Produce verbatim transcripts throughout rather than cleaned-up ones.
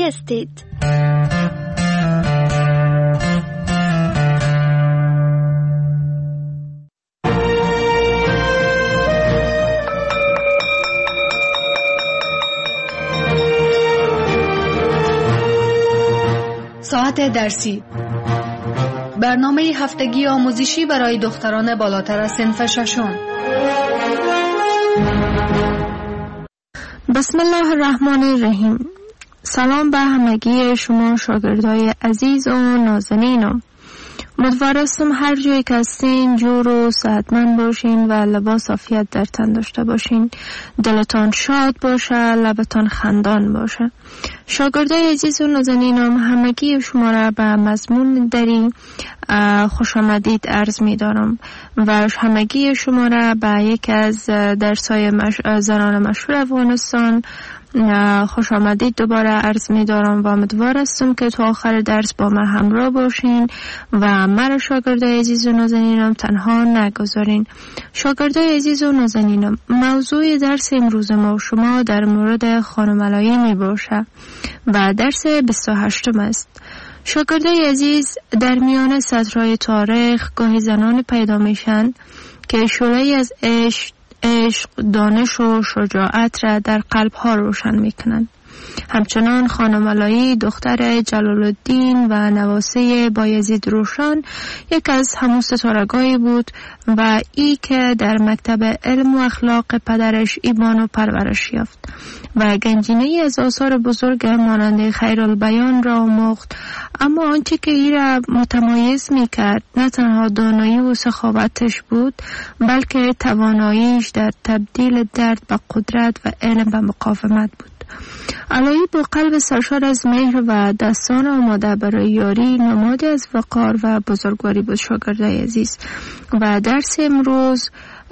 هستید. ساعت درسی، برنامه هفتگی آموزشی برای دختران بالاتر از صنف ششم. بسم الله الرحمن الرحیم. سلام به همگی شما شاگردای عزیز و نازنینم. امیدوارم هر جایی که هستین جور و صحتمند باشین و لباس عافیت در تن داشته باشین. دلتان شاد باشه، لبتان خندان باشه. شاگردای عزیز و نازنینم، همگی شما را به مضمون دری خوش آمدید عرض می دارم و همگی شما را به یک از درس‌های مش... زنان مشهور افغانستان خوش آمدید دوباره عرض می دارم و امیدوار هستم که تا آخر درس با من همراه باشین و مرا شاگردای عزیز و نازنینم تنها نگذارین. شاگردای عزیز و نازنینم، موضوع درس امروز ما و شما در مورد خانم علایی می باشه و درس بیست و هشتم است. شاگردای عزیز، در میان سطرهای تاریخ گاهی زنان پیدا میشن که شعله‌ای از عشق عشق، دانش و شجاعت را در قلب‌ها روشن می‌کنند. همچنان خانم علایی دختر جلال الدین و نواسه بایزید روشن یک از همون ستارگانی بود و ای که در مکتب علم و اخلاق پدرش ایبانو پرورش یافت و گنجینه‌ای از آثار بزرگ مانند خیرالبیان را آموخت. اما آنچه که ای را متمایز می‌کرد نه تنها دانایی و سخاوتش بود، بلکه تواناییش در تبدیل درد به قدرت و علم به مقاومت بود. علایی با قلب سرشار از مهر و دستان آماده برای یاری نمادی از وقار و بزرگواری بود. شاگردای عزیز، و درس امروز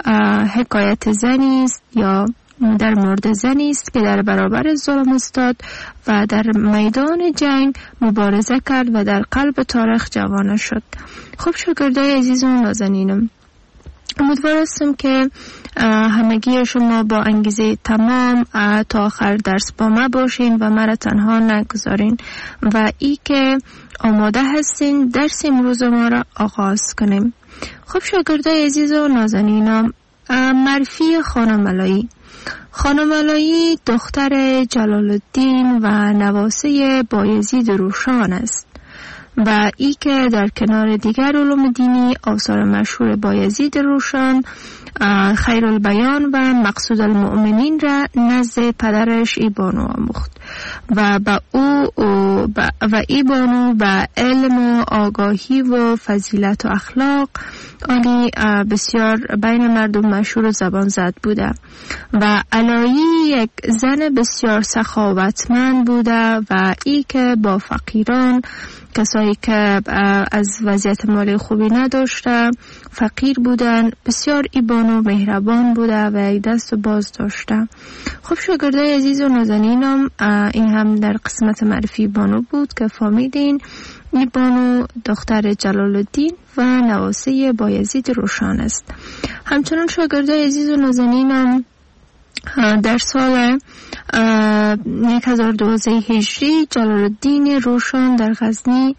حکایت زنی است یا در مورد زنی است که در برابر ظلم استاد و در میدان جنگ مبارزه کرد و در قلب تاریخ جوانه شد. خب شاگردای عزیز و نازنینم، امیدوار هستم که همگی شما با انگیزه تمام تا آخر درس با ما باشین و مرا تنها نگذارین و ای که آماده هستین درس امروز ما را آغاز کنیم. خب شاگردای عزیز و نازنینم، معرفی خانم علایی. خانم علایی دختر جلال الدین و نواسه بایزید روشن است و ای که در کنار دیگر علوم دینی آثار مشهور بایزید روشن، خیرالبیان و مقصود المؤمنین را نزد پدرش ایبانو آموخت و با او و ایبانو و علم و آگاهی و فضیلت و اخلاق آنی بسیار بین مردم مشهور و زبان زد بوده و علایی یک زن بسیار سخاوتمند بوده و ای که با فقیران، کسایی که از وضعیت مالی خوبی نداشته، فقیر بودن، بسیار ایبانو مهربان بوده و یک دست و باز داشته. خب شاگردای عزیز و نازنینم، این هم در قسمت معرفی بانو بود که فهمیدین ایبانو دختر جلال الدین و نواسه بایزید روشن است. همچنان شاگردای عزیز و نازنینم، در سال هزار و دویست هجری جلال الدین روشن در غزنی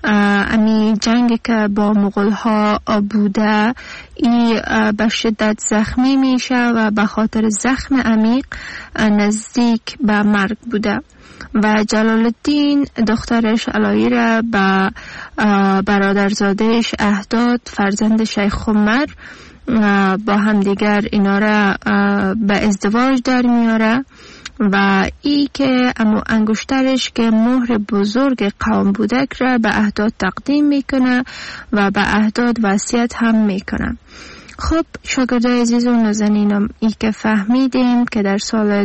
امی جنگ که با مغول ها بوده ای به شدت زخمی میشه و به خاطر زخم عمیق نزدیک به مرگ بوده و جلال الدین دخترش علایی را به برادرزادهش اهداد، فرزند شیخ عمر، با هم دیگر اینا را به ازدواج در میاره و ای که امو انگشترش که مهر بزرگ قوم بودک را به اهداد تقدیم میکنه و به اهداد وصیت هم میکنه. خب شاگردای عزیز و نازنینم، ای که فهمیدیم که در سال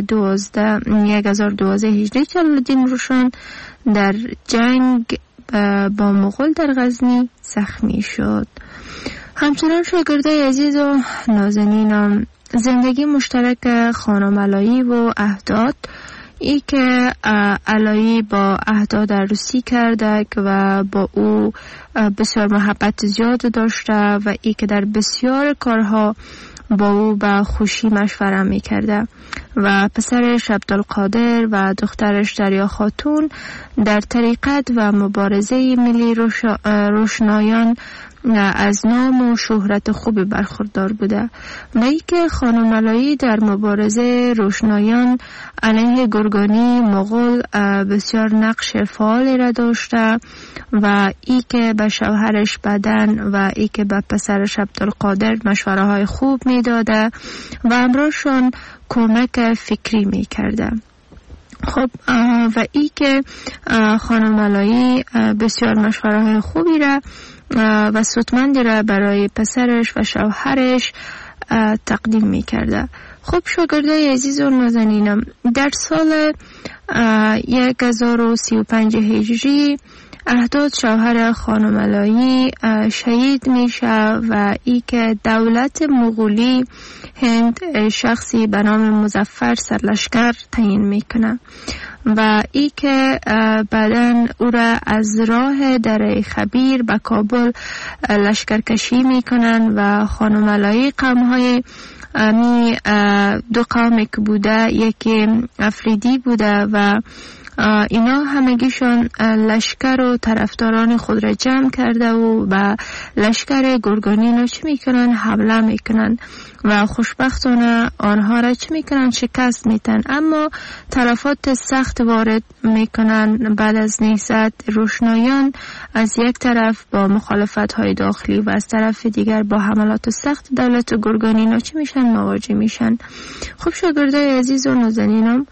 هزار و دویست هجری جلال الدین روشن در جنگ با مغول در غزنی زخمی شد. همچنان شاگردای عزیز و نازنینم، زندگی مشترک خانم علایی و اهداد، ای که علایی با اهداد عروسی کرده و با او بسیار محبت زیاد داشته و ای که در بسیار کارها با او به خوشی مشوره می کرده و پسرش عبدالقادر و دخترش دریا خاتون در طریقت و مبارزه ملی روشنایان از نام و شهرت خوبی برخوردار بوده و ای که خانم علایی در مبارزه روشنایان علیه گرگانی مغول بسیار نقش فعالی را داشته و ای که به شوهرش بدن و ای که به پسرش عبدالقادر مشوره های خوب می داده و امراشون کمک فکری می کرده. خب و ای که خانم علایی بسیار مشوره های خوبی را و سودمندی را برای پسرش و شوهرش تقدیم می کرده. خب شاگردای عزیز و نازنینم، در سال یک هزار و سی و پنج هجری احداد شوهر خانم علایی شهید میشه و ای که دولت مغولی هند شخصی به نام مظفر سرلشکر تعیین میکنه و ای که بعداً او را از راه دره خبیر به کابل لشکرکشی میکنن و خانم علایی قومهای امی دو قومی که بوده، یکی افریدی بوده و اینا همگیشون لشکر و طرفداران خود را جمع کرده و به لشکر گرگانی را چی میکنن؟ حمله میکنن و خوشبختانه آنها را چی میکنن؟ شکست میتن. اما طرفات سخت وارد میکنن. بعد از نهضت روشنایان از یک طرف با مخالفت های داخلی و از طرف دیگر با حملات سخت دولت گرگانی را چی میشن؟ مواجه میشن. خب شاگردای عزیز و نازنینم،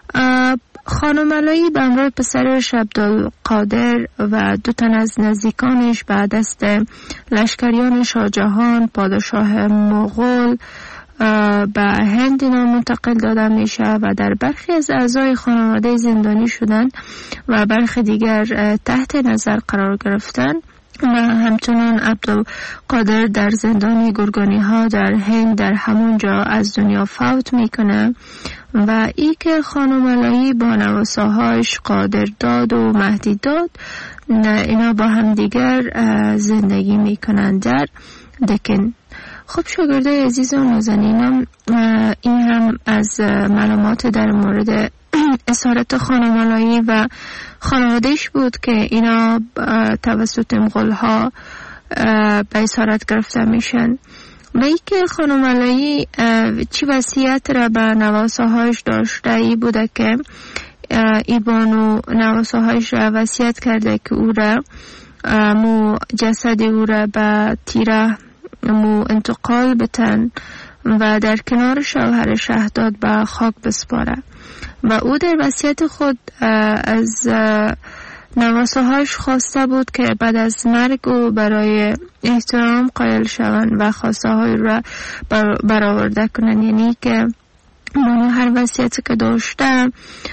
خانم علایی به همراه پسرش عبدالقادر و دو تن از نزدیکانش به دست لشکریان شاهجهان پادشاه مغول به هند اینا منتقل داده میشه و در برخی از اعضای خانواده زندانی شدن و برخی دیگر تحت نظر قرار گرفتن و همچنان عبدالقادر در زندان گرگانی ها در هند در همونجا از دنیا فوت میکنه و ای که خانم علایی با نواساهاش قادر داد و مهدی داد اینا با هم دیگر زندگی میکنن در دکن. خب شاگردای عزیز و نازنینم، این هم از معلومات در مورد اسارت خانم علایی و خانوادهش بود که اینا توسط مغول ها به اسارت گرفته میشن و ای که خانم علایی چی وصیت را به نواساهایش داشته ای بوده که ای بانو نواساهایش را وصیت کرده که او را مو جسد او را به تیره مو انتقال بتن و در کنار شوهر شهداد به خاک بسپاره و او در وصیت خود از نواساهایش خواسته بود که بعد از مرگ او برای احترام قائل شوند و خواسته های را برآورده کنند، یعنی که منو هر وصیتی که داشته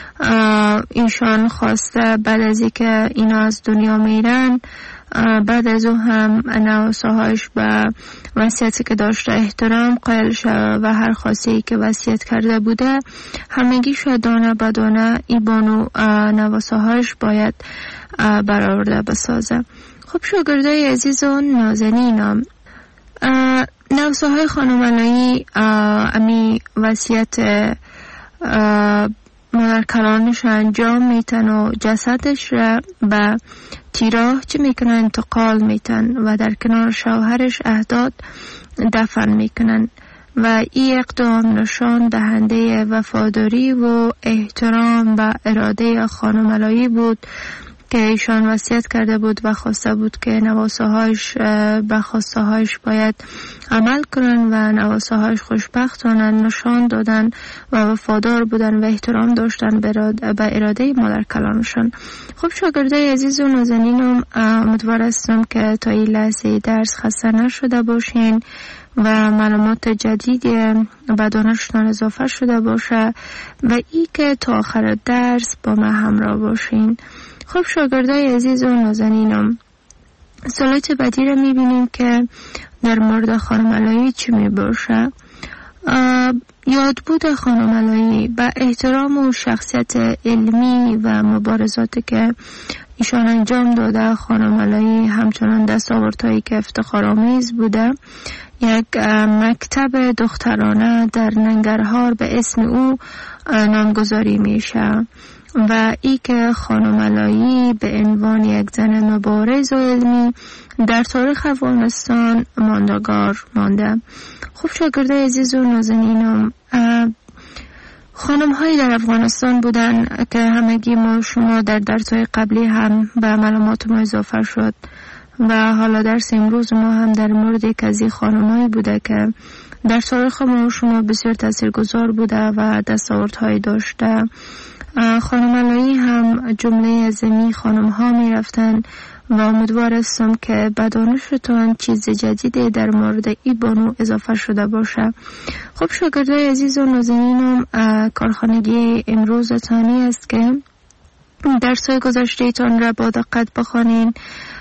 اینشان خواسته بعد از اینکه اینا از دنیا میرن بعد از او هم نواساهایش به وصیتی که داشته احترام قائل شد و هر خاصی که وصیت کرده بوده همگی شد دانه به دانه این بانو نواساهایش باید برآورده بسازه. خب شاگردای عزیز و نازنینم، نواساهای خانم علایی امی وصیت مادر کلانش انجام میتن و جسدش را به تیراه چه میکنن؟ انتقال میتن و در کنار شوهرش احداد دفن میکنن و این اقدام نشان دهنده وفاداری و احترام به اراده خانم علایی بود که ایشان وصیت کرده بود و خواسته بود که نواساهایش به خواستهایش باید عمل کنن و نواساهایش خوشبختانه نشان دادن و وفادار بودن و احترام داشتن به اراده مادر کلانشان. خب شاگردای عزیز و نازنینم، امیدوار هستم که تا این لحظه درس خسته نشده باشین و معلومات جدیدی به دانشتان اضافه شده باشه و ای که تا آخر درس با من همراه باشین. خب شاگردای عزیز و نازنینم، سلایت بعدی رو میبینیم که در مورد خانم علایی چی میباشه. یادبود خانم علایی به احترام و شخصیت علمی و مبارزاتی که ایشان انجام داده، خانم علایی همچنان دستاوردهایی که افتخارآمیز بوده یک مکتب دخترانه در ننگرهار به اسم او نامگذاری میشه و ای که خانم علایی به عنوان یک زن مبارز و علمی در تاریخ افغانستان ماندگار مانده. خب شاگردای عزیز و نازنینم، خانم هایی در افغانستان بودن که همگی ما شما در درس‌های قبلی هم به معلومات ما اضافه شد و حالا درس امروز ما هم در مورد یک از این خانم هایی بوده که در تاریخ ما شما بسیار تاثیرگذار بوده و دستاوردهایی داشته. خانم علایی هم جمله از این خانم ها می رفتن و امیدوار هستم که به دانشتان چیز جدیدی در مورد ای بانو اضافه شده باشه. خب شاگردای عزیز و نازنینم، کارخانگی امروز تانی است که درس‌های گذشته تان را با دقت بخوانین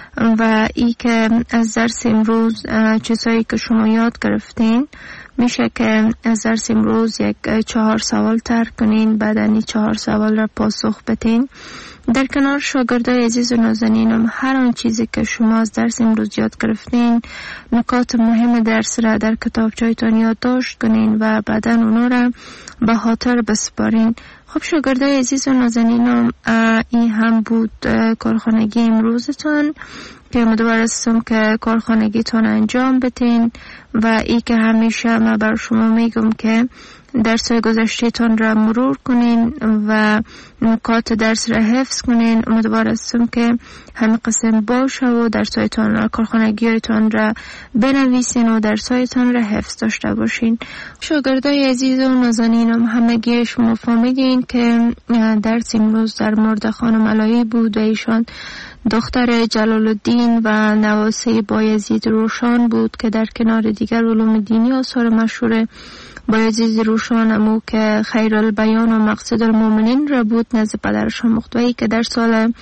و ای که از درس امروز چیزهایی که شما یاد گرفتین میشه که از درس امروز یک چهار سوال ترک کنین، بعد این چهار سوال را پاسخ بدین. در کنار شاگردای عزیز و نازنینم، هر آن چیزی که شما از درس امروز یاد گرفتین، نکات مهم درس را در کتابچه‌تان یادداشت کنین و بعدا اونا را به خاطر بسپارین. خب شاگردای عزیز و نازنینم، این هم بود کارخانگی امروزتان که امیدوار هستم که کارخانگیتان انجام بدین و ای که همیشه من بر شما میگم که درس‌های گذشته‌تان را مرور کنین و نکات درس را حفظ کنین. امیدوار هستم که همین قسم باشه و درس‌هایتان را، کارخانگی‌هایتان را بنویسین و درس‌هایتان را حفظ داشته باشین. شاگردای عزیز و نازنینم، همگی شما فهمیدین که درس امروز در مورد خانم علایی بود و ایشان دختر جلال الدین و نواسه بایزید روشان بود که در کنار دیگر علوم دینی آثار مشهور بایزید روشان امو که خیر البیان و مقصد المؤمنین را بود نزد پدرش مختوی که در سال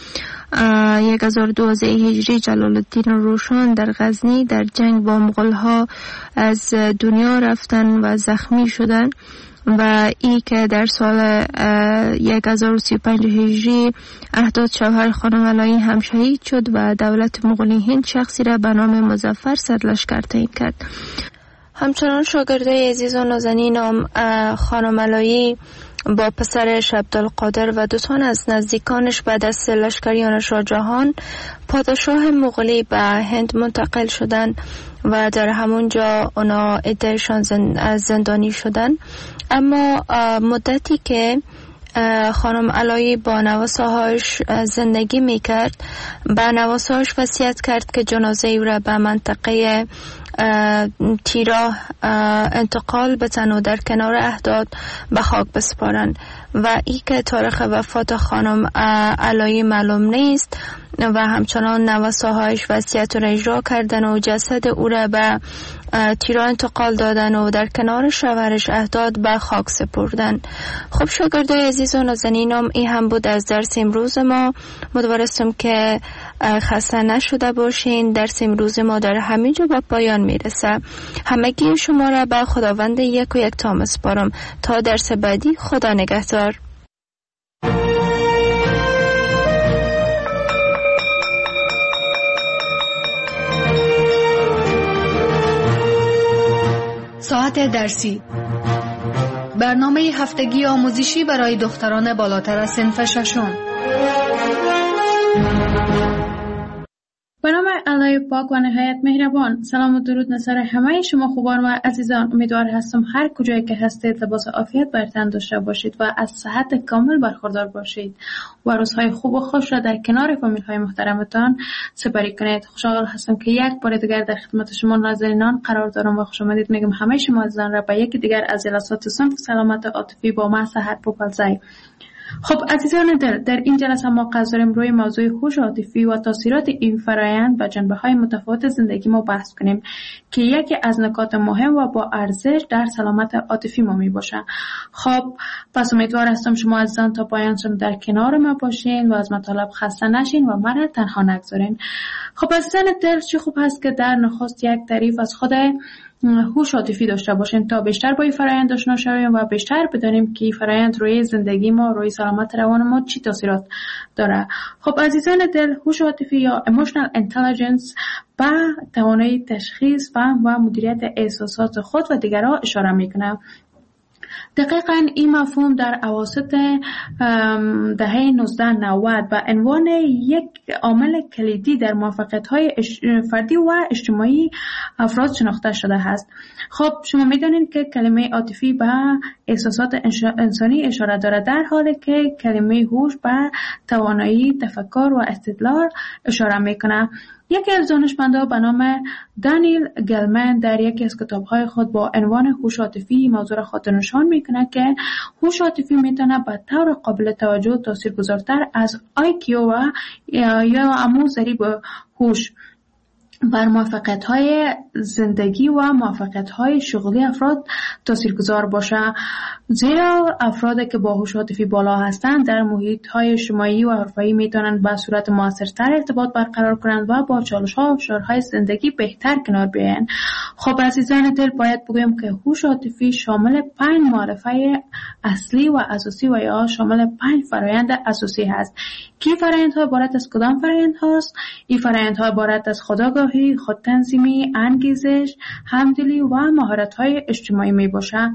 یک هزار و دوازده هجری جلال الدین روشان در غزنی در جنگ با مغول‌ها از دنیا رفتن و زخمی شدن و ای که در سال یک هزار و سی و پنج هجری احداد شوهر خانم علایی هم شهید شد و دولت مغولی هند شخصی را به نام مظفر سرلشکر تعیین کرد. همچنان شاگردای عزیز و نازنینم، خانم علایی با پسرش عبدالقادر و دو تن از نزدیکانش بعد از لشکریان شاه جهان پادشاه مغولی به هند منتقل شدند و در همونجا اونا عدهشان زندانی شدن. اما مدتی که خانم علایی با نواسه‌هاش زندگی میکرد، به نواسه‌هاش وصیت کرد که جنازه او را به منطقه تیراه انتقال بتن و در کنار احداد به خاک بسپارن و ای که تاریخ وفات خانم علایی معلوم نیست و همچنان نواسه‌هاش وصیت را اجرا کردن و جسد او را به تیراه انتقال دادن و در کنار شوهرش احداد به خاک سپردن. خب شاگردای عزیز و نازنینم، این هم بود از درس امروز ما. امیدوارم که خسته نشده باشین. درس امروز ما در همینجا به پایان میرسه. همگی شما را به خداوند یک و یک تا میسپارم تا درس بعدی. خدا نگهدار. ساعت درسی، برنامه هفتگی آموزشی برای دختران بالاتر از صنف ششم. به نام الله پاک و نهایت مهربان. سلام و درود نصر همه شما خوبان و عزیزان. امیدوار هستم هر کجایی که هستید لباس عافیت بر تن داشته باشید و از صحت کامل برخوردار باشید و روزهای خوب و خوش را در کنار فامیل های محترمتان سپری کنید. خوشحال هستم که یک بار دیگر در خدمت شما ناظرینان قرار دارم و خوش آمدید میگم همه شما عزیزان را به یک دیگر از جلسات صنف سلامت عاطفی با من سحر پوپلزای. خب عزیزان دل، در این جلسه ما قصد داریم روی موضوع هوش عاطفی و تاثیرات این فرایند و جنبه‌های متفاوت زندگی ما بحث کنیم که یکی از نکات مهم و با ارزش در سلامت عاطفی ما می باشه. خب پس امیدوار هستم شما عزیزان تا پایان در کنار ما باشین و از مطالب خسته نشین و من تنها نگذارین. خب عزیزان دل، چه خوب هست که در نخست یک تعریف از خود هوش عاطفی داشته باشیم تا بیشتر با این فرآیند آشنا شویم و بیشتر بدانیم که این فرآیند روی زندگی ما، روی سلامت روان ما چی تاثیرات داره. خب عزیزان دل، هوش عاطفی یا emotional intelligence به توانایی تشخیص، فهم و مدیریت احساسات خود و دیگران اشاره میکنه. دقیقاً این مفهوم در اواسط دهه نوزده نود به عنوان یک عامل کلیدی در موفقیت‌های فردی و اجتماعی افراد شناخته شده است. خب شما می‌دانید که کلمه عاطفی به احساسات انسانی اشاره دارد، در حالی که کلمه هوش به توانایی تفکر و استدلال اشاره می‌کند. یکی از دانشمندان به نام دانیل گلمن در یکی از کتاب‌های خود با عنوان هوش عاطفی موضوع را خاطر نشان می‌کند که هوش عاطفی می‌تواند به طور قابل توجه تاثیرگذارتر از آی کیو و یا همون ضریب هوش بر موفقیت‌های زندگی و موفقیت‌های شغلی افراد تاثیرگذار باشه، زیرا افرادی که با هوش عاطفی بالا هستند در محیط‌های اجتماعی و حرفه‌ای می‌توانند به صورت موثرتر ارتباط برقرار کنند و با چالش‌ها و فشارهای زندگی بهتر کنار بیایند. خب عزیزان دل، باید بگویم که هوش عاطفی شامل پنج معرفه اصلی و اساسی و یا شامل پنج فرآیند اساسی هست. کی فرآیندها عبارت از کدام فرآیندهاست؟ این فرآیندها عبارت از خودآگاهی، خودتنظیمی، انگیزش، همدلی و مهارت‌های اجتماعی میباشد.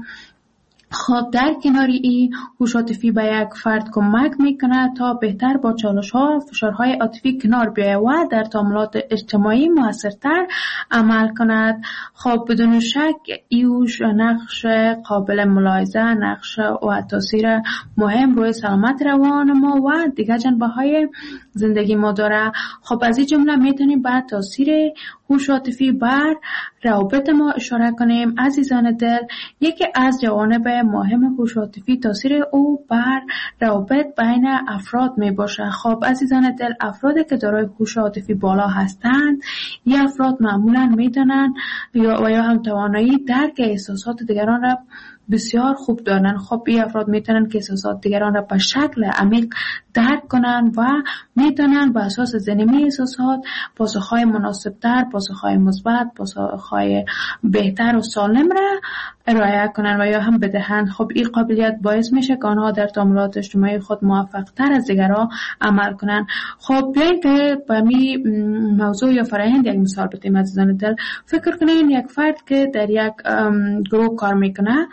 خب در کنار این، هوش عاطفی به یک فرد کمک میکنه تا بهتر با چالش‌ها و فشارهای عاطفی کنار بیاید و در تعاملات اجتماعی موثرتر عمل کند. خب بدون شک ایوش نقش قابل ملاحظه، نقش و تاثیر مهم روی سلامت روان ما و دیگر جنبه‌های زندگی ما داره. خب از این جمله میتونیم به تاثیر هوش عاطفی بر روابط ما اشاره کنیم. عزیزان دل، یکی از جوانب مهم هوش عاطفی تاثیر او بر روابط بین افراد می باشه. خب عزیزان دل، افرادی که دارای هوش عاطفی بالا هستند، این افراد معمولا میدونن یا و یا هم توانایی درک احساسات دیگران را بسیار خوب دارن. خب این افراد میتونن که احساسات دیگران را به شکل عمیق درک کنن و میتونن به اساس زنیمی احساسات پاسخهای مناسبتر، پاسخهای مثبت، پاسخهای بهتر و سالم را ارائه کنن و یا هم بدهند. خب این قابلیت باعث میشه که آنها در تعاملات اجتماعی خود موفق تر از دیگران عمل کنن. خب بیاین که به می موضوع یا فرآیند یک مثال بزنیم. عزیزان دل، فکر کنین یک فرد که در یک گروه کار میکنه،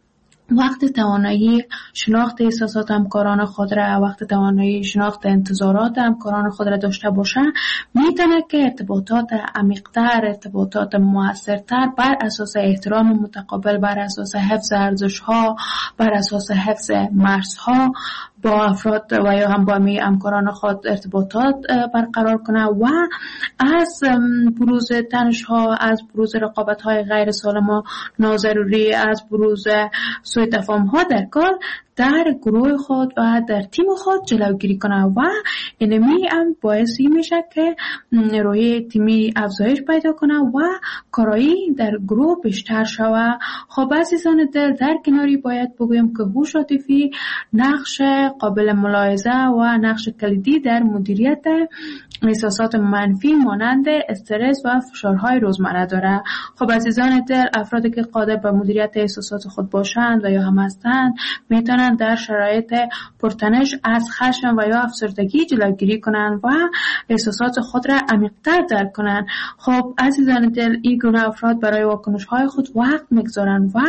وقت توانایی شناخت احساسات همکاران خود را، وقت توانایی شناخت انتظارات همکاران خود را داشته باشه، میتونه که ارتباطات عمیق‌تر، ارتباطات موثرتر بر اساس احترام متقابل، بر اساس حفظ ارزش‌ها، بر اساس حفظ مرزها با افراد و یا هم با می همکاران خود ارتباطات برقرار کنه و از بروز تنش‌ها، از بروز رقابت‌های غیر سالم و ناضروری، از بروز سوء تفاهم‌ها در کار در گروه خود و در تیم خود جلوگیری کنه و اینمی هم باعثی میشه که روحیه تیمی افزایش پیدا کنه و کارایی در گروه بیشتر شود. خب عزیزان دل، در کناری باید بگویم که هوش عاطفی نقش قابل ملاحظه و نقش کلیدی در مدیریت احساسات منفی مانند استرس و فشارهای روزمره داره. خب عزیزان دل، افرادی که قادر به مدیریت احساسات خود باشند و یا هم هستند میتونن در شرایط پرتنش از خشم و یا افسردگی جلوگیری کنند و احساسات خود را عمیق‌تر درک کنند. خب عزیزان دل، این گونه افراد برای واکنش‌های خود وقت می‌گذارند و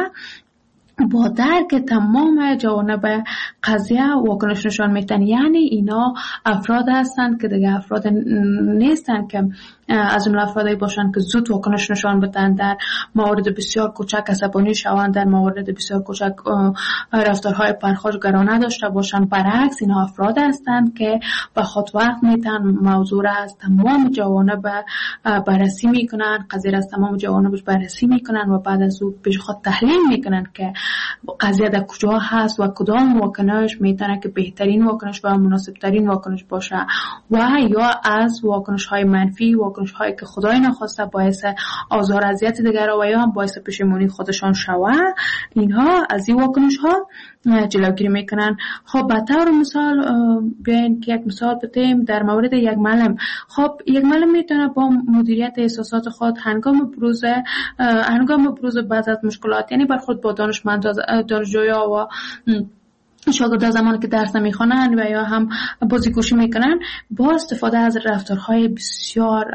با درک تمام جوانب قضیه واکنش نشان میدن. یعنی اینا افراد هستند که دیگه افراد نیستن که از اون افرادی باشن که زود واکنش نشان بدن، در موارد بسیار کوچک عصبانی شوند، در موارد بسیار کوچک رفتارهای پرخاشگرانه داشته باشن. برعکس اینا افراد هستند که به خود وقت میتن، موضوع را از تمام جوانب بررسی میکنن، قضیه را از تمام جوانبش بررسی میکنن و بعد از او پیش خود تحلیل میکنن که قضیه در کجا هست و کدام واکنش میتونه که بهترین واکنش و مناسبترین واکنش باشه و یا از واکنش های منفی، واکنش هایی که خدای نخواسته باعث آزار اذیت دیگران و یا هم باعث پشیمانی خودشان شوه، اینها از این واکنش ها جلوگیری میکنن. خب به طور مثال بیاین که یک مثال بتیم در مورد یک معلم. خب یک معلم میتونه با مدیریت احساسات خود هنگام بروز هنگام بروز بعض از مشکلات، یعنی برخورد با دانشمند دانشجویا و شاگردان زمانی که درس نمیخوانند و یا هم بازیگوشی میکنن، با استفاده از رفتارهای بسیار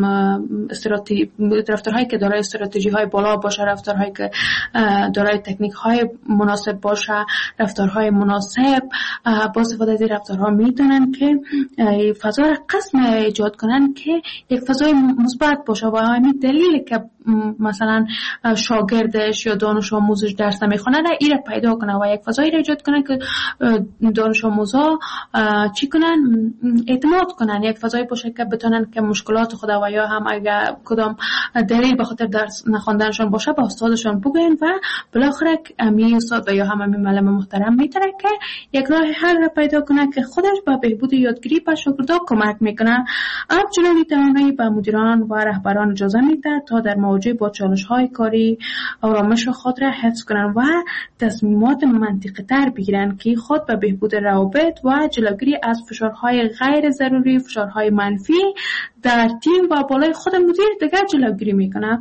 استراتژی رفتارهایی که دارای استراتژی های بالا باشه، رفتارهایی که دارای تکنیک های مناسب باشه، رفتارهای مناسب، با استفاده از این رفتارها میتونن که فضای قسم ایجاد کنن که یک فضای مثبت باشه. و همین دلیل که مثلا شاگردش یا دانش آموزش درس نمیخونه را ایره پیدا کنه و یک فضایی را ایجاد کنه که دانش آموزا چی کنن؟ اعتماد کنن. یک فضایی باشه که بتونن که مشکلات خود و یا هم اگر کدام دلیل به خاطر درس نخوندنشون باشه با استادشون بگوین و بالاخره امی استاد و یا هم امی معلم محترم میتونه که یک راه حل را پیدا کنه که خودش به بهبود یادگیری به شاگردان کمک میکنه. همچنین توانایی به مدیران و رهبران اجازه میده تا در مواجهه با چالش‌های کاری آرامش خود را حفظ کنند و تصمیمات منطقی تر بگیرند که خود به بهبود روابط و جلوگیری از فشارهای غیر ضروری، فشارهای منفی در تیم و بالای خود مدیر دیگر جلوگیری میکنه.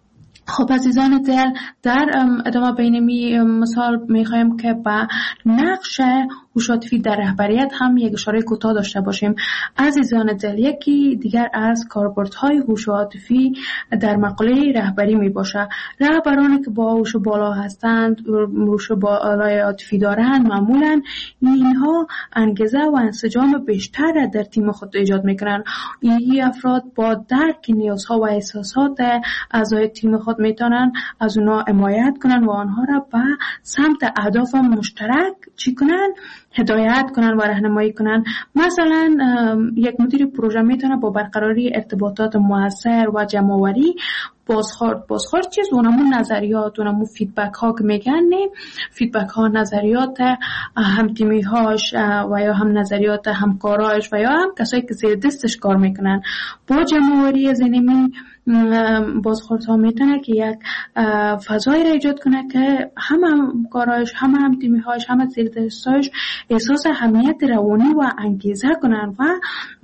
خب عزیزان دل، در ادامه بینمی مثال میخوایم که با نقش هوش عاطفی در رهبریت هم یک اشاره کوتاه داشته باشیم. عزیزان دل، یکی دیگر از کاربردهای هوش عاطفی در مقوله رهبری می باشه. رهبرانی که با هوش بالا هستند، هوش بالای عاطفی دارند، معمولا اینها انگیزه و انسجام بیشتر در تیم خود ایجاد میکنن. این افراد با درک نیازها و احساسات اعضای تیم خود میتونن از اونا حمایت کنن و آنها را به سمت اهداف مشترک چی کنن؟ هدایت کنن و راهنمایی کنن. مثلا یک مدیر پروژه میتونه با برقراری ارتباطات موثر و جمع‌آوری بازخورد بازخورد چیز اونمون نظریات اونمون فیدبک ها که میگن، نه فیدبک ها نظریات هم تیمی هاش و یا هم نظریات همکاراش و یا هم کسایی که زیر دستش کار میکنن با جمع‌آوری از اینمی بازخورد ها میتونه که یک فضایی را ایجاد کنه که هم همکاراش هم هم تیمی هاش هم زیر دستش احساس اهمیت روانی و انگیزه کنن و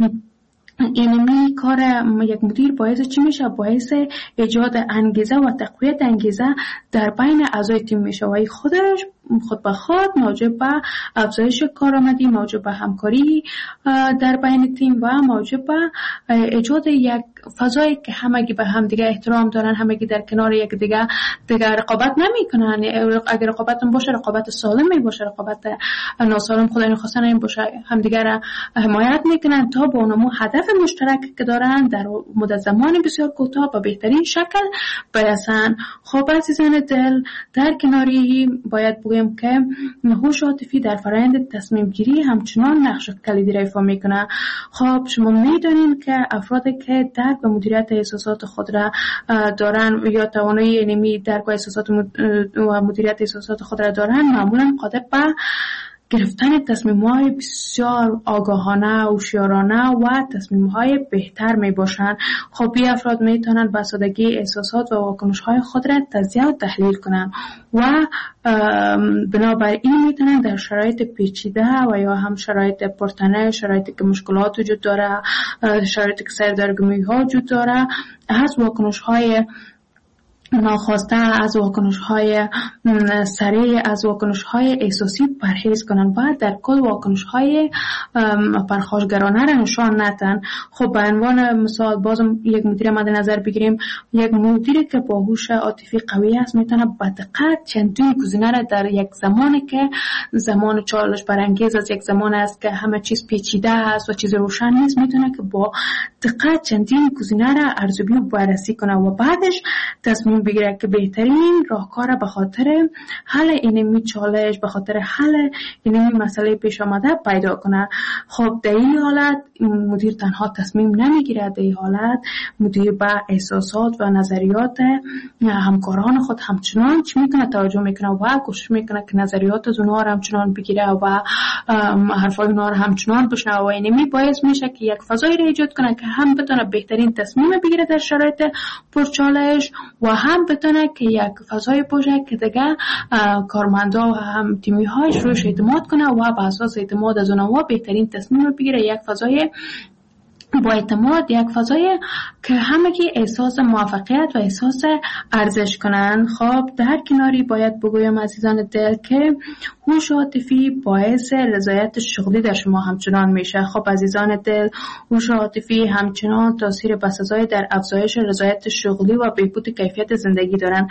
اینمی کار یک مدیر باعث چی میشه؟ باعث ایجاد انگیزه و تقویت انگیزه در بین اعضای تیم میشه و خودش خود به خود موجب به افزایش کارآمدی، موجب به همکاری در بین تیم و موجب به ایجاد یک فضایی که همگی به هم دیگه احترام دارن، همگی در کنار یک دیگه دیگه رقابت نمیکنن. اگر رقابت باشه رقابت سالمی باشه، رقابت ناسالم خدای نخواسته این باشه، همدیگه را حمایت میکنن تا با اونمو هدف مشترک که دارن در مدت زمان بسیار کوتاه به بهترین شکل برسن. خب عزیزان دل، در کناری باید بگیم که هوش عاطفی در فرآیند تصمیم گیری همچنان نقش کلیدی را ایفا میکنه. خب شما میدونین که افرادی که درک و مدیریت احساسات خود را دارن یا توانایی علمی درک و احساسات و مدیریت احساسات خود را دارن، معمولا قادر به گرفتن تصمیم‌های بسیار آگاهانه، هوشیارانه و تصمیم‌های بهتر میباشند. خب این افراد میتونن به سادگی احساسات و واکنش‌های خود را تجزیه و تحلیل کنند و بنابراین میتونن در شرایط پیچیده و یا هم شرایط پرتنه، شرایطی که مشکلات وجود داره، شرایطی که سردرگمی‌ها وجود داره، از واکنش‌های ناخواسته، از واکنش‌های سریع، از واکنش‌های احساسی پرهیز کنن و در کل واکنش‌های پرخاشگرانه را نشان ندن. خب به عنوان مثال بازم یک مدیر مد نظر بگیریم، یک مدیری که با هوش عاطفی قوی است میتونه با دقت چندین گزینه را در یک زمانی که زمان چالش برانگیز است، یک زمان است که همه چیز پیچیده است و چیز روشن نیست، میتونه که با دقت چندین گزینه را ارزیابی و بررسی کنه و بعدش تصمیم بگیره که بهترین راهکار به خاطر حل اینمی چالش، به خاطر حل اینمی مسئله پیش آمده پیدا کنه. خب در این حالت مدیر تنها تصمیم نمیگیره، در این حالت مدیر به احساسات و نظریات همکاران خود همچنان چی میکنه؟ توجه میکنه و کوشش میکنه که نظریات از اونها را همچنان بگیره و حرفای اونها را همچنان بشنوه و اینمی باعث میشه که یک فضایی را ایجاد کنه که هم بتونه بهترین تصمیم بگیره در شرایط پرچالش و هم بتونه که یک فضای باشه که دیگه کارمندا و هم تیمی هایش روش اعتماد کنه و به اساس اعتماد از اونها بهترین تصمیم بگیره. یک فضای با اعتماد، یک فضای که همگی احساس موفقیت و احساس ارزش کنن. خب در کناری باید بگویم عزیزان دل که هوش عاطفی باعث رضایت شغلی در شما همچنان میشه. خب عزیزان دل، هوش عاطفی همچنان تاثیر بسزای در افزایش رضایت شغلی و بهبود کیفیت زندگی دارن.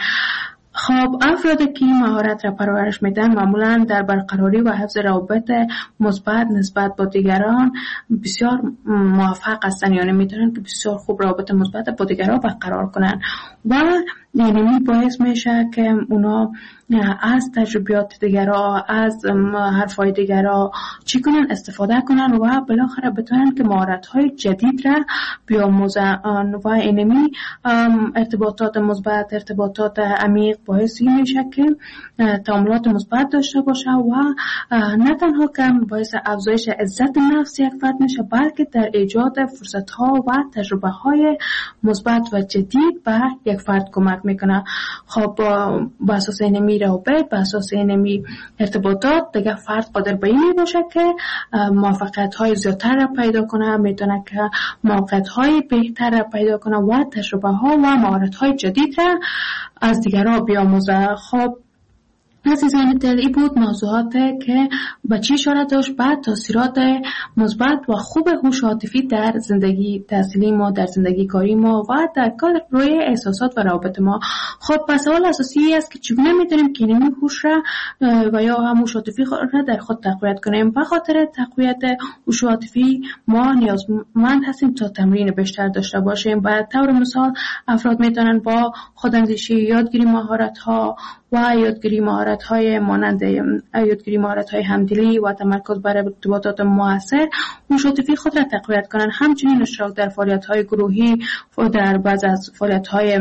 خب افرادی که مهارت را پرورش میدن معمولا در برقراری و حفظ روابط مثبت نسبت با دیگران بسیار موفق هستند، یعنی میتونن که بسیار خوب روابط مثبت با دیگران برقرار کنن و یعنی باعث میشه که اونا از تجربیات دیگران، از حرفای دیگران چی کنن، استفاده کنن و بالاخره بتونن که مهارت‌های جدید را بیاموزن و اینمی ارتباطات مثبت، ارتباطات عمیق باعث میشه که تعاملات مثبت داشته باشه و نه تنها که باعث افزایش عزت نفس یک فرد میشه، بلکه در ایجاد فرصت‌ها و تجربه‌های مثبت و جدید به یک فرد کمک میکنه. خب با اساس اینمی روابط، با اساس اینمی ارتباطات دیگه فرد قادر به این باشه که موفقیت‌های زیادتر را پیدا کنه، میتونه که موقعیت‌های بهتر را پیدا کنه و تجربه‌ها و مهارت‌های جدید را از دیگران بیاموزه. خب عزیزان دل، این بود موضوعات که به چی اشاره داشت به تاثیرات مثبت و خوب هوش عاطفی در زندگی تحصیلی ما، در زندگی کاری ما و در کل روی احساسات و روابط ما. خب پس سوال اساسی است که چگونه میتونیم که این هوش را و یا هم هوش عاطفی را در خود تقویت کنیم. به خاطر تقویت هوش عاطفی ما نیازمند هستیم تا تمرین بیشتر داشته باشیم. به طور مثال افراد میتونن با خوداندیشی، یادگیری مهارت‌ها و یادگیری مهارت‌های مانند یادگیری مهارت‌های همدلی و تمرکز بر ارتباطات مؤثر هوش عاطفی خود را تقویت کنند. همچنین اشتراک در فعالیت‌های گروهی و در بعض از فعالیت‌های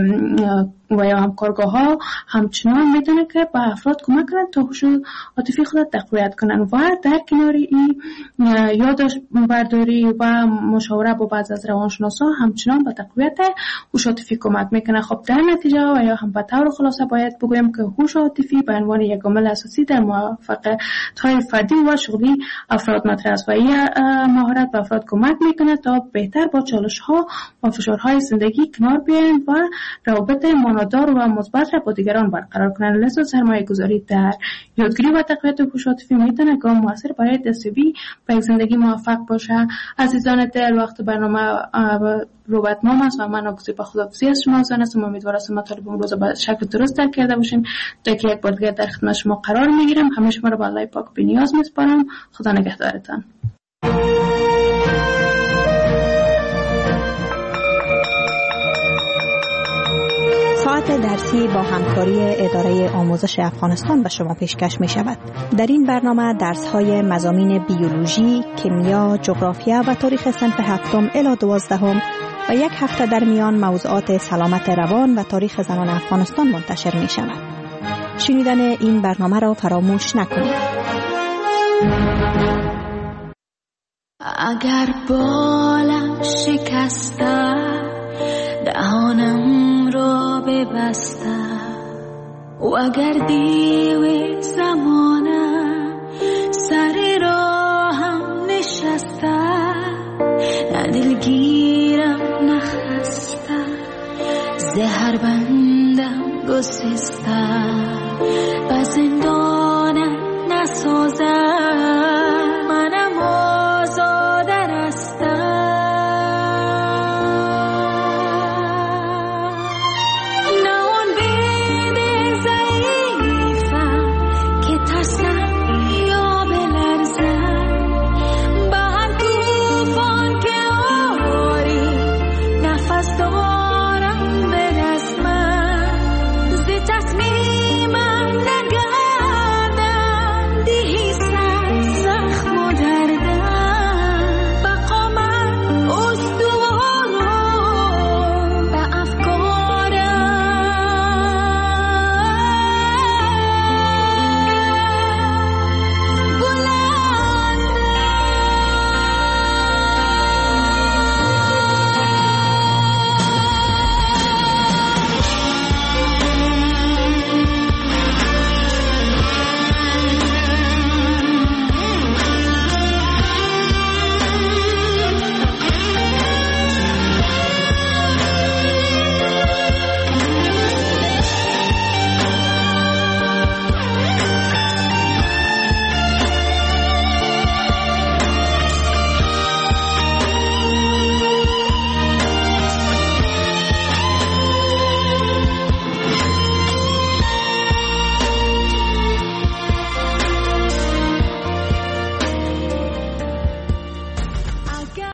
و یا هم کارگاه‌ها همچنان میتونه که به افراد کمک کنند تا هوش عاطفی خود را تقویت کنند و در کنار این یادداشت برداری و مشاوره با بعض از روانشناسا همچنان به تقویت هوش عاطفی کمک میکنه. خب در نتیجه و یا هم به طور خلاصه باید بگویم که هوش عاطفی به عنوان یک عامل اساسی در موفقیت‌های فردی و شغلی افراد مطرح است و این مهارت به افراد کمک میکنه تا بهتر با چالش‌ها و فشارهای زندگی کنار بیایند و روابط معنادار و مثبت را با دیگران برقرار کنند. لذا سرمایه‌گذاری در یادگیری و تقویت هوش عاطفی میتونه گام موثر برای دستیابی به یک زندگی موفق باشه. عزیزان دل، وقت برنامه رو به اتمام است و من آگوزی به خداحافظی از شما حاضر هستم. امیدوارم مطالب امروز به شکل درست درک کرده باشین. تا که یک بار دیگر در خدمت شما قرار میگیرم. همه شما رو به الله پاک بی‌نیاز میسپارم. خدا نگهدارتان. ساعت درسی با همکاری اداره آموزش افغانستان به شما پیشکش می شود. در این برنامه درس های مضامین بیولوژی، کیمیا، جغرافیا و تاریخ صنف هفتم الی دوازدهم و یک هفته در میان موضوعات سلامت روان و تاریخ زنان افغانستان منتشر می شود. شنیدن این برنامه را فراموش نکنید. اگر بالم شکسته دهانم را ببسته و اگر دیو زمانه سر راهم نشسته نه دلگیرم نخسته زهر بندم گسسته و زندانم نسازه